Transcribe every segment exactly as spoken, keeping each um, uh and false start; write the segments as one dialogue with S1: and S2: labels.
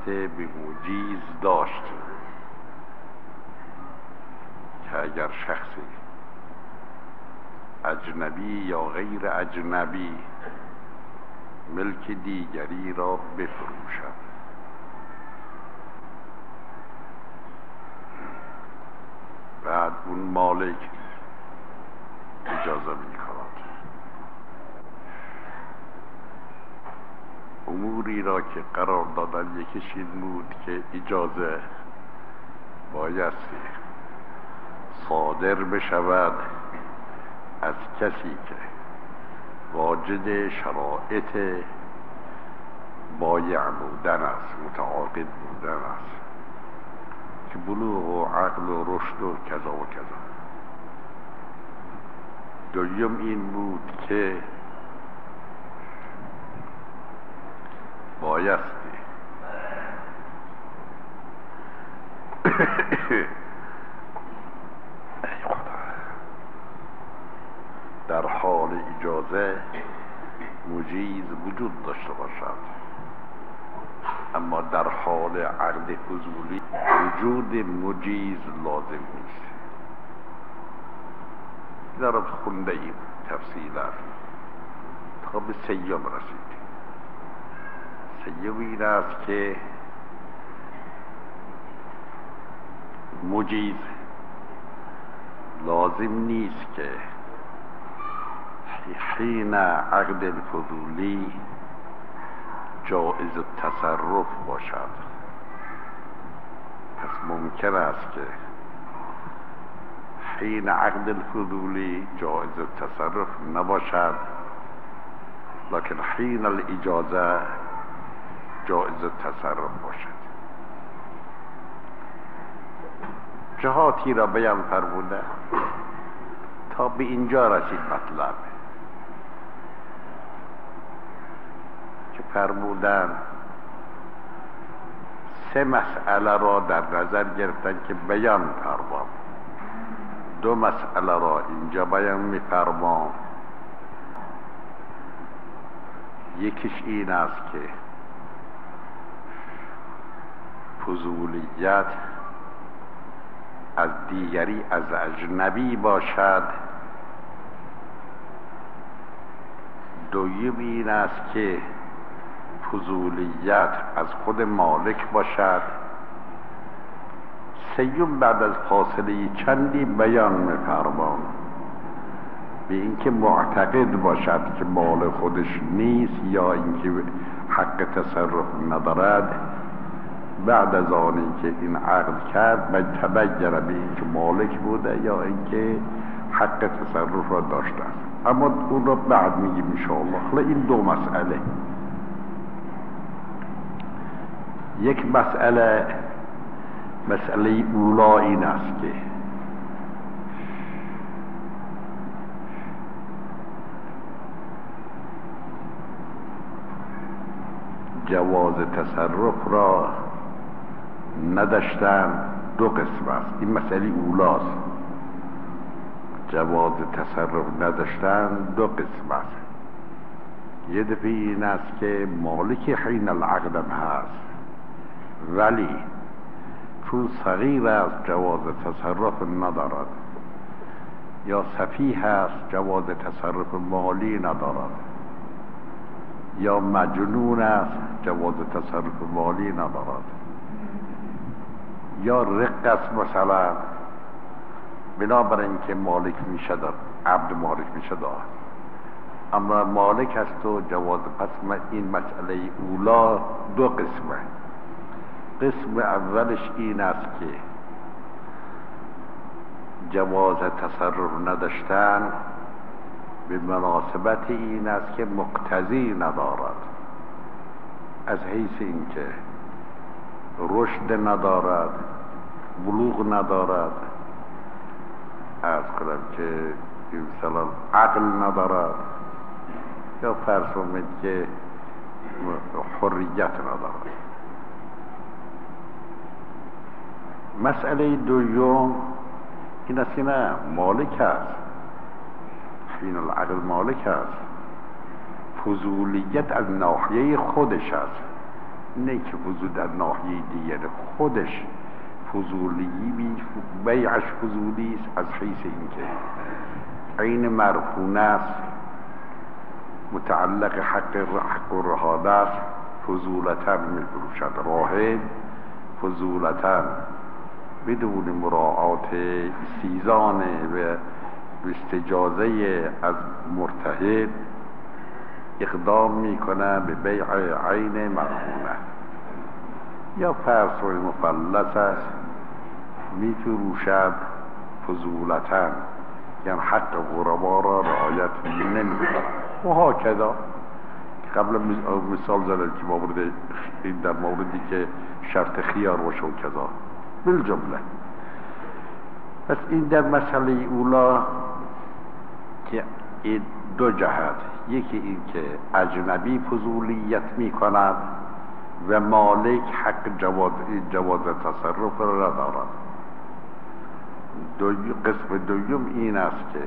S1: به مجیز داشت که اگر شخصی اجنبی یا غیر اجنبی ملک دیگری را بفروشد، بعد اون مالک اجازه می کند اموری را که قرار دادن یکیش این بود که اجازه بایستی صادر بشود از کسی که واجد شرایط بایع بودن است، متعاقد بودن است، که بلوغ و عقل و رشد و کذا و کذا. دوم این بود که بایستی در حال اجازه مجیز وجود داشته باشد، اما در حال عقد فضولی وجود مجیز لازم نیست. در را خونده ایم تفصیلا تا به سیوم رسید. سیوم این است که مجیز لازم نیست که حین عقد الفضولی جائز التصرف باشد. پس ممکن است که حین عقد الفضولی جائز التصرف نباشد، لکن حین الاجازه جائز التصرف باشد. جهاتی را بیان فرموده تا به اینجا رسید مطلب که فرمودن سه مسئله را در نظر گرفتن که بیان فرمام. دو مسئله را اینجا بیان می فرمام. یکیش این است که فضولیت از دیگری از اجنبی باشد. دوم این است که فضولیت از خود مالک باشد. سیوم بعد از فاصله چندی بیان می‌فرمام به اینکه معتقد باشد که مال خودش نیست یا اینکه حق تصرف ندارد. بعد از آن اینکه این عقد کرد باید تبین به اینکه مالک بوده یا اینکه حق تصرف را داشته است. اما اون را بعد میگیم انشاءالله. حالا این دو مسئله، یک مسئله مسئله اولا این است که جواز تصرف را نداشتن. دو قسم است. این مسئله اولاست. جواز تصرف نداشتن دو قسم است. یه دفعه این است که مالک حین العقدم هست ولی چون صغیر است جواز تصرف ندارد، یا سفیه است جواز تصرف مالی ندارد، یا مجنون است جواز تصرف مالی ندارد، یا رق است مثلا بنابراین که مالک میشه داد، عبد مالک میشه داد، اما مالک است و جواز. پس این مسئله اولا دو قسمه. قسم اولش این است که جواز تصرف نداشتن به مناسبت این است که مقتضی ندارد، از حیث اینکه رشد ندارد، بلوغ ندارد، عرض کنم که مثلا عقل ندارد، یا فرض کنید که حریت ندارد. مسئله دوم این است که نه، مالک است، حین العقل مالک است، فضولیت از ناحیه خودش است، نه که فضول در ناحیه دیگر خودش فضولی بی بیعش فضولی است از حیث اینکه عین مرهونه است، متعلق حق حق و رهانه است، فضولتا میفروشد. راهب فضولتا بدون مراعات سیزان و استجازه از مرتهن اقدام میکنه به بیع عین مرهونه. یا فرض روی مفلس است میفروشد فضولتا، یعنی حق غربا را رعایت نمیکنه. و ها کذا قبل مثال زدن که مورد این در موردی که شرط خیار باشه و کذا بالجمله. پس این در مسئله اولا که این دو جهت، یکی این که اجنبی فضولیت می کند و مالک حق جواز, جواز تصرف را ندارد. دو قسم دوم این است که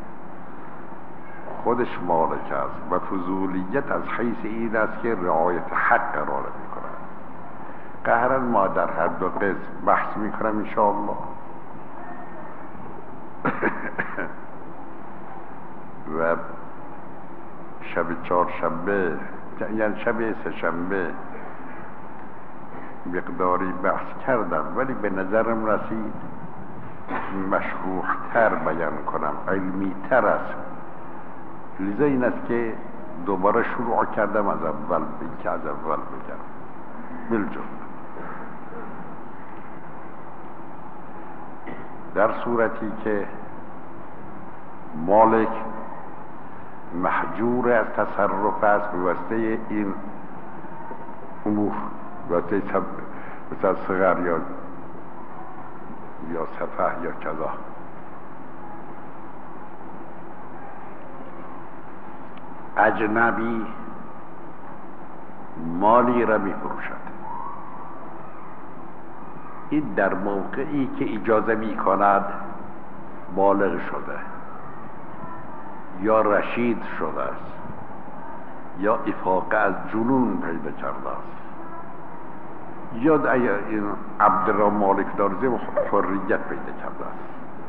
S1: خودش مالک است و فضولیت از حیث این است که رعایت حق قرار می کند. قهرا ما در هر دو قسم بحث می کنم انشاءالله. و شب چهارشنبه یعنی شب سه شنبه مقداری بحث کردم، ولی به نظرم رسید مشروح تر بیان کنم، علمی تر است. لذا این است که دوباره شروع کردم از اول، این که از اول بگم بالجمله. در صورتی که مالک محجور از تصرف است به واسطه این امور، به واسطه مثل صغر یا یا سفه یا کذا، اجنبی مالی را می فروشد، این در موقعی که اجازه می کند بالغ شده یا رشید شده است یا افاقه از جنون پیدا کرده است، یا اگر این عبد را مالک دارزه حریت پیدا کرده است.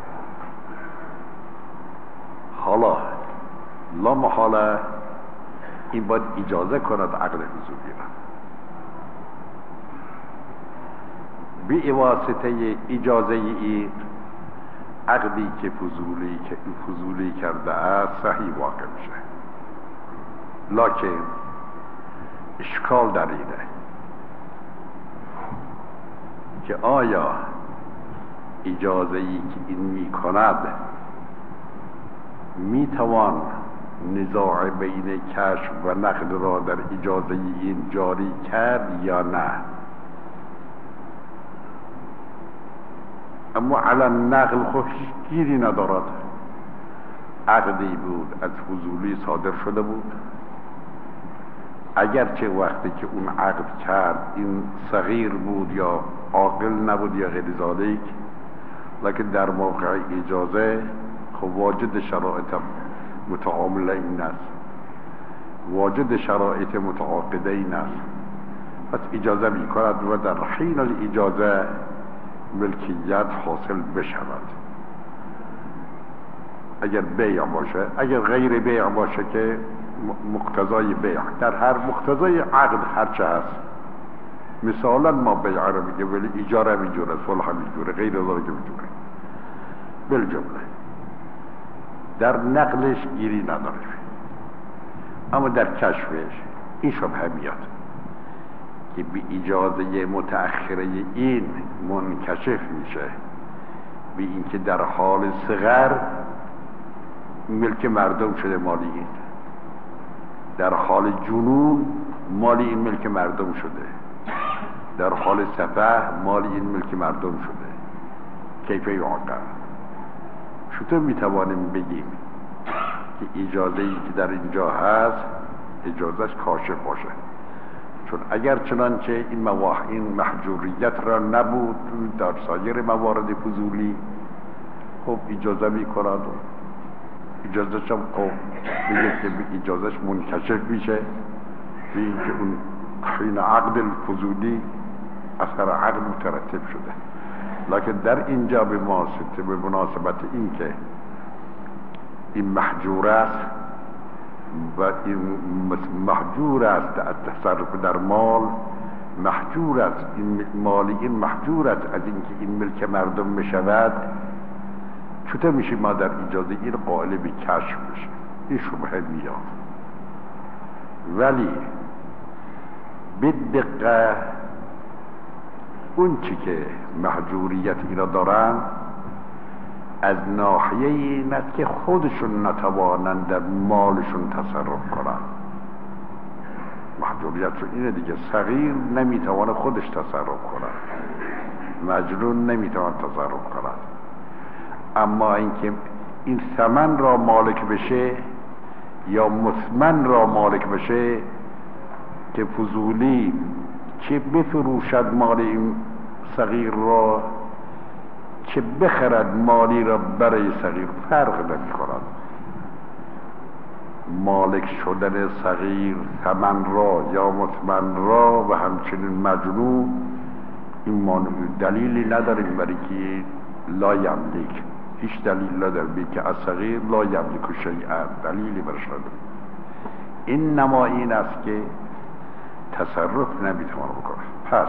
S1: حالا لا محاله این باید اجازه کند عقد حضوری را. بی واسطه اجازه این عقدی که فضولی که فضولی کرده است صحیح واقع میشه. لکن اشکال در اینه که آیا اجازه ای که این می کند می توان نزاع بین کشف و نقد را در اجازه این جاری کرد یا نه؟ اما علی نقل خود گیری ندارد. عقدی بود از فضولی صادر شده بود، اگرچه وقتی که اون عقد کرد این صغیر بود یا عاقل نبود یا غیر ذالک، لکن در موقع اجازه خب واجد شرایط متعامله این است، واجد شرایط متعاقده این است، پس اجازه می کند و در حین الاجازه ملکیت حاصل بشود. اگر بیع باشه، اگر غیر بیع باشه که مقتضای بیع، در هر مقتضای عقد هرچه هست. مثلا ما بیع رو میگه ولی اجاره میجوره، صلح میجوره، غیر ذالک میجوره. بالجمله در نقلش گیری نداره، اما در کشفش این شبهه میاد که به اجازه متأخره این منکشف میشه به این که در حال صغر ملک مردم شده مالی این، در حال جنون مالی این ملک مردم شده، در حال سفه مالی این ملک مردم شده. کیف یعقل؟ چطور میتوانیم بگیم که اجازه ای که در اینجا هست اجازهش کاشف باشه؟ چون اگر چنانچه این مواح این محجوریت را نبود در سایر موارد فضولی، خب اجازه میکند و اجازهش هم خب بگه که اجازهش منکشف میشه به اینکه اون حین عقد الفضولی اثر عقد مترتب شده، لکن در اینجا به مناسبت به مناسبت این که این محجور است و این محجور است از تصرف در مال، محجور است این مالی، این محجور است از اینکه این ملک مردم بشود، چطور میشه ما در اجازه این قائل به کشف بشه؟ این شبهه میاد. ولی به دقت اون چی که محجوریت اینا دارن از ناحیه این است که خودشون نتوانند در مالشون تصرف کنن. محجوریت اینه دیگه، صغیر نمیتوانه خودش تصرف کنه، مجنون نمیتوانه تصرف کنه، اما اینکه این ثمن را مالک بشه یا مثمن را مالک بشه که فضولی چه بفروشد مال این صغیر را چه بخرد مالی را برای صغیر فرق نمی کند. مالک شدن صغیر ثمن را یا مثمن را و همچنین مجنون این دلیلی نداریم برای که لا یملک، هیچ دلیل نداریم که از صغیر لا یملک شیئا، دلیلی برش نداریم. این نما این است که تصرف نمیتونه بکنه. پس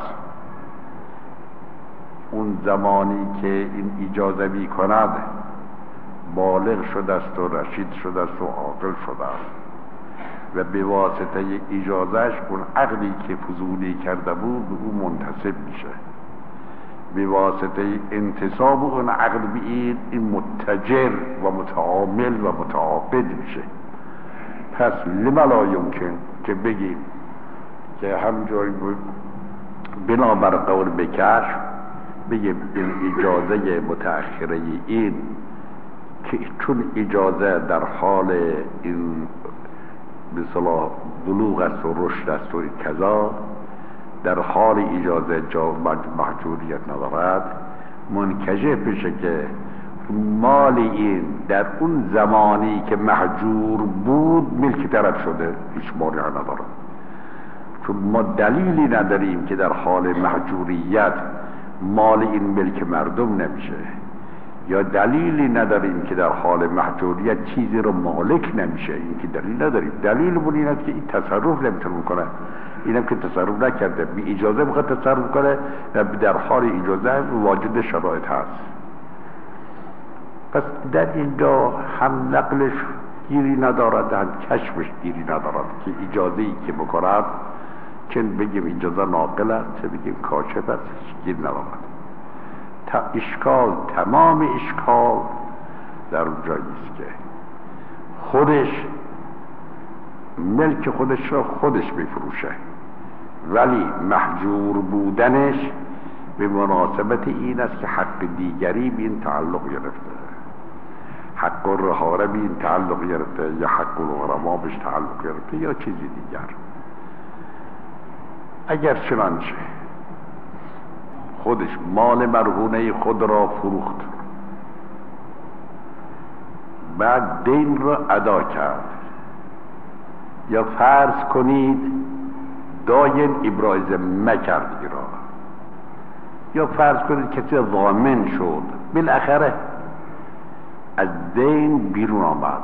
S1: اون زمانی که این اجازه می کند بالغ شده است و رشید شده است و عاقل شده است و به واسطه اجازهش اون عقلی که فضولی کرده بود به اون منتسب میشه، به واسطه انتصاب اون عقل به این این متجر و متعامل و متعاقد میشه. پس لما لا یمکن که بگیم که همجوری بنابر قول بکشف بگیم این اجازه متأخره این که چون اجازه در حال این به صلاح بلوغ است و رشد است و کذا، در حال اجازه جا محجوریت ندارد، منکشف بشه که مال این در اون زمانی که محجور بود ملک طرف شده، هیچ مالی نداره. چون ما دلیلی نداریم که در حال محجوریت مال این ملک مردم نمیشه، یا دلیلی نداریم که در حال محجوریت چیزی رو مالک نمیشه. این که دلیل نداریم. دلیلمون این است که این تصرف نمیتونه کنه، اینم که تصرف نکرده بی اجازه میخواد تصرف کنه و در حال اجازه واجد شرایط هست. پس در اینجا هم نقلش گیری ندارد، هم کشفش گیری ندارد که اجازه ای که بکند چه بگیم اجازه ناقل است چه بگیم کاشف است گیر ندارد. تا اشکال، تمام اشکال در اونجایی است که خودش ملک خودش را خودش بفروشه، ولی محجور بودنش به مناسبت این است که حق دیگری به این تعلق گرفته، حق الرهاره به این تعلق گرفته یا حق الغرما بهش تعلق گرفته یا چیزی دیگر. اگر چنانچه خودش مال مرهونه خود را فروخت، بعد دین را ادا کرد، یا فرض کنید داین ابراز مکرد را، یا فرض کنید کسی ضامن شد، بالاخره از دین بیرون آمد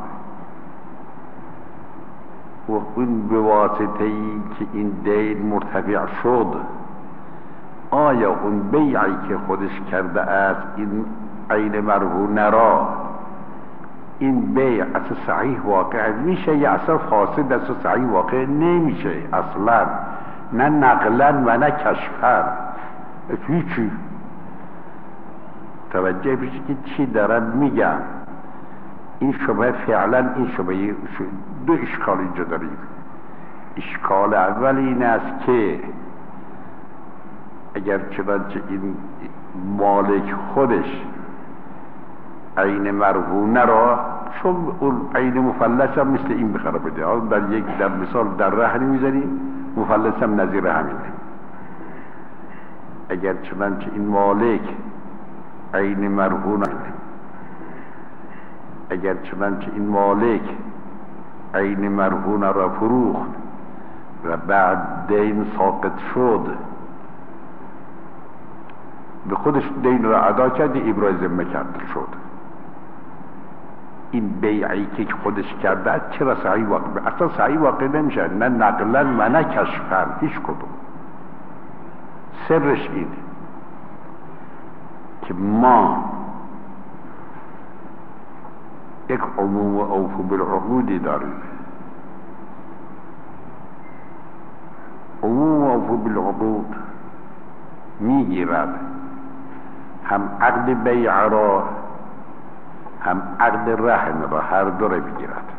S1: و این به واسطه ای که این دین مرتفع شد، آیا اون بیعی که خودش کرده است این عین مرهونه را، این بیع اصلا صحیح واقع میشه یا اصلا فاسد اصلا صحیح واقع نمیشه اصلا، نه نقلا و نه کشفا، هیچی. توجه بشه که چی دارن میگن. این شبه فعلا این شبه دو اشکال اینجا داریم. اشکال اول این است که اگر چنانچه این مالک خودش عین مرهونه را، چون اون عین مفلس هم مثل این بخره بده، در یک در مثال در رهن میزنیم، مفلس هم نظیر همینه. اگر چنانچه این مالک عین مرهونه، اگر چنانچه این مالک عین مرهونه را فروخت و بعد دین ساقط شد، به خودش دین را ادا کرد، ابراز ذمه کرد شد. این بیعی که خودش کرده چرا صحیح واقع؟ اصلا صحیح واقع نمیشه، نه نقلا و نه کشفا، هیچ کدوم. سرش اینه که ما یک عموم اوفو بالعقودی داریم. عموم اوفو بالعقود میگیرد هم عقد بیع را هم عقد رهن را، هر دو را بگیرد.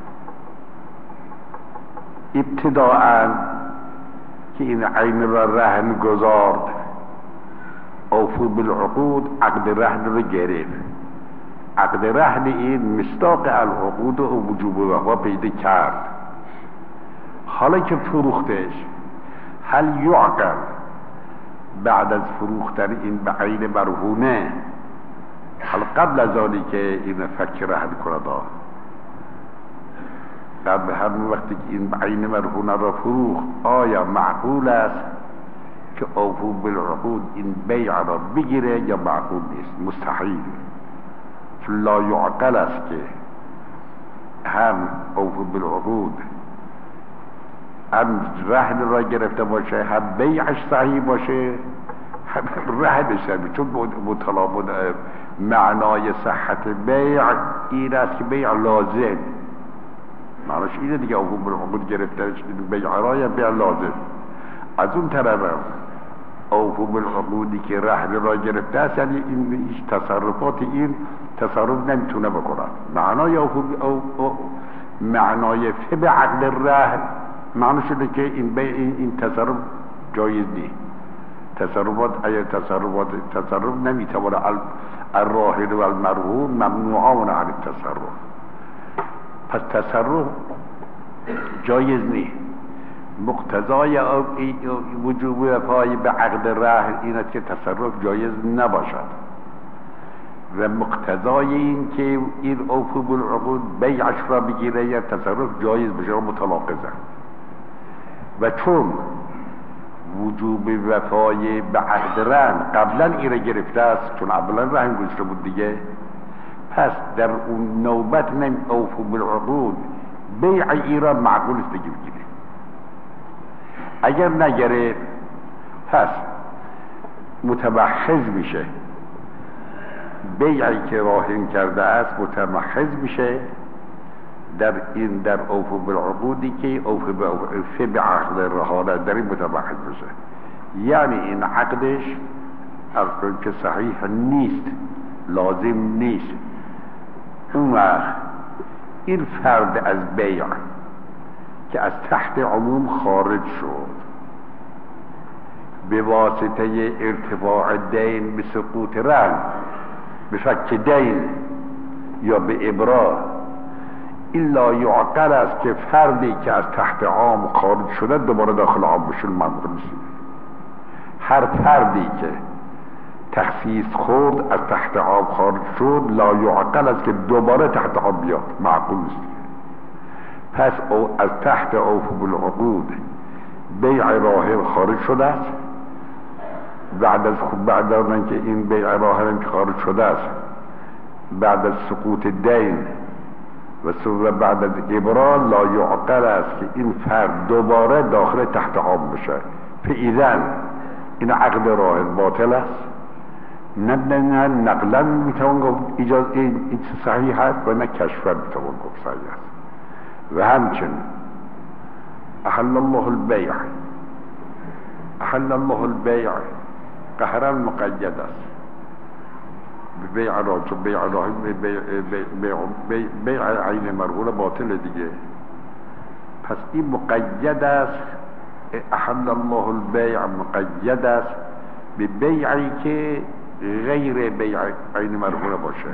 S1: ابتداءً که این عین را رهن گذارد، اوفو بالعقود عقد رهن را گرفت. عقد رهن این مصداق العقود و وجوب وفا پیدا کرد. حالا که فروختش، هل یعقل بعد از فروختن این به عین مرهونه، حالا قبل از آنی که این فک رهن کند، قبل همون وقتی که این به عین مرهونه را فروخت، آیا معقول است که اوفو بالعقود این بیع را بگیره یا معقول نیست؟ مستحیل. چون لا یعقل است که هم اوفو بالعقود هم رهن را گرفته باشه، هم بیعش صحیح باشه، هم رهنش صحیح. چون مطالب معنای صحت بیع این است که بیع لازم، معناش اینه دیگه. اوفو بالعقود گرفتنش بیع را یا بیع لازم. از اون طرف اوفو بالعقودی که رهن را گرفته است، یعنی این هیچ تصرفات این تصرف نمیتونه بکنه. معنای اوفو او او معنای فی عقد رهن معنی شده که این به این, این تصرف جایز نیست. تصرفات ای تصرفات تصرف نمیتونه. الراهن و المرهون ممنوعان عن التصرف. پس تصرف جایز نیست. مقتضای وجوب وفای به عقد رهن این است که تصرف جایز نباشد، و مقتضای این که این اوفو بالعقود بیعش را بگیره یا تصرف جایز بشه متناقضه. و چون وجوب وفای به عقد رهن قبلا این را گرفته است، چون قبلا رهن گذاشته بود دیگه، پس در اون نوبت نمی اوفو بالعقود بیع ایران معقول است دیگه بگیره. اگر نگره پس متمحض میشه، بیعی که راهن کرده است متمحض میشه در این در اوفو بالعقودی که اوفو فی بعقد رهانه در این متمحض میشه. یعنی این عقدش از که صحیح نیست، لازم نیست. اون وقت این فرد از بیع که از تحت عموم خارج شد به واسطه ارتفاع دین به سقوط رهن، به فک دین یا به ابرا، الا یعقل است که فردی که از تحت عام خارج شده دوباره داخل عام بشه ممکن نیست. هر فردی که تخصیص خورد از تحت عام خارج شد، لا یعقل است که دوباره تحت عام بیاد، معقول نیست. پس او از تحت اوفو بالعقود بیع راهن خارج شده است. بعد از بعد از اینکه این بیع راهن خارج شده است، بعد از سقوط دین و بعد از ابرا، لا یعقل است که این فرد دوباره داخل تحت عام بشه. فاذن این عقد راهن باطل است. نه نه نقلا میتوان گفت اجازه این صحیح است و نه کشفا میتوان گفت صحیح است. و همچنین احل الله البیع، احل الله البیع قهرا مقید است. بیع را چون بیع را بیع, بیع, بیع, بیع عین مرهون باطل دیگه. پس این مقید است. احل الله البیع مقید است به بیعی که غیر بیع عین مرهون باشه.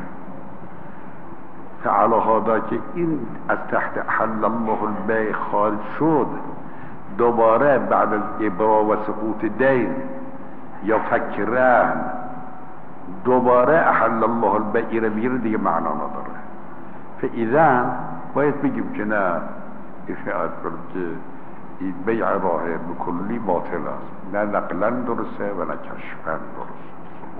S1: فعلا هذا که این از تحت احل الله البیع خارج شد، دوباره بعد از ابرا و سقوط دین یا فک رهن دوباره احل الله البیع را بگیره، دیگه معنا نداره. فاذا باید بگیم که نه اشاعت کنم که این بیع راه به کلی باطل است، نه نقلا درسته و نه کشفا درست.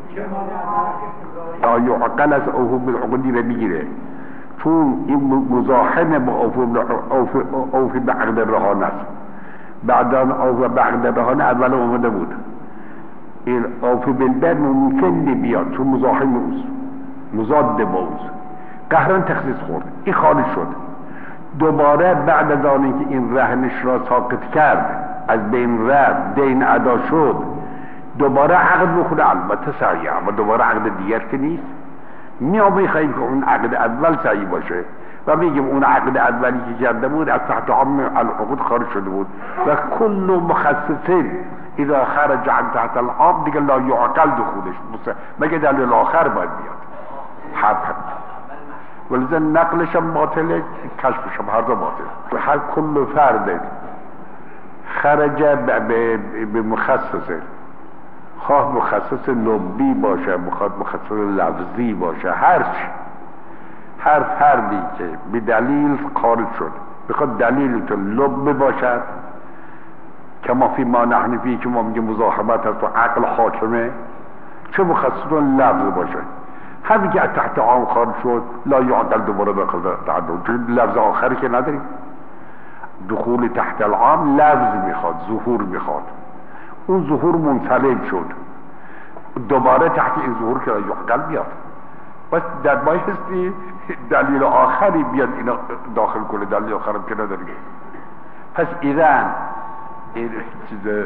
S1: تا یعقل از اوفو بالعقودی رو میگیره، چون این مزاحم با اوفو به عقد رهانه است. بعدا اوفو به عقد رهانه اول اومده بود، این اوفو بالبیع ممکن نبیاد چون مزاحم اوست، مضاد با اوست، قهرن تخصیص خورد، این خارج شد. دوباره بعد از آنی که این رهنش را ساقط کرد، از بین رفت، دین ادا شد، دوباره عقد بخوره، البته صحیح، اما دوباره عقد دیگر که نیست. میام میخواییم که اون عقد اول صحیح باشه و میگیم اون عقد اولی که کرده بود از تحت عام العقود خارج شده بود و کل مخصصین اذا خرج عن تحت العام دیگه لا یعقل دخولش، مگه دلیل آخر باید بیاد. حرف ولذا نقلش هم باطله، کشفش هم هر دو باطله. هر کل فرد خرج به مخصصه، خواه مخصص لبی باشه، بخواد مخصص لفظی باشه، هر چی، هر فردی که به دلیل خارج شد بخواد دلیل تو لب باشد، که ما فی ما نحن فی که ما میگه مزاحمت هست و عقل حاکمه، چه مخصص لفظ باشه، همین که تحت عام خارج شد لا یعقل دوباره داخل تعدد، چون لفظ آخری که نداریم. دخول تحت العام لفظ میخواد، ظهور میخواد، اون ظهور منسلب شد، دوباره تحت این ظهور که یعقل بیاد، بس در بایستی دلیل آخری بیاد اینا داخل کنه، دلیل آخرم که نداریم. پس ایران این چیز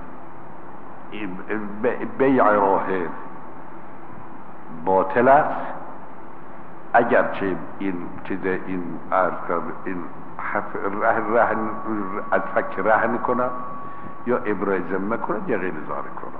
S1: بیع راه باطل است، اگرچه این چیز این عرض کرد این رهن از فک رهن کنه یا ابراز ذمه کنه یا غیر ذالک کنه.